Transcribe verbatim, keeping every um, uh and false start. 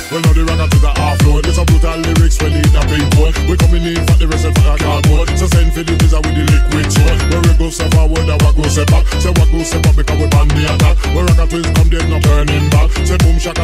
Well, now the rocket is a half load. It's a brutal lyrics when need a big board. We coming in for the rest of our cardboard. So send for the visa with the liquid sword. Where we go step forward and what go step back. Say what go step back because we ban the attack. Where rocket twins come, there's no turning back. Say boom shaka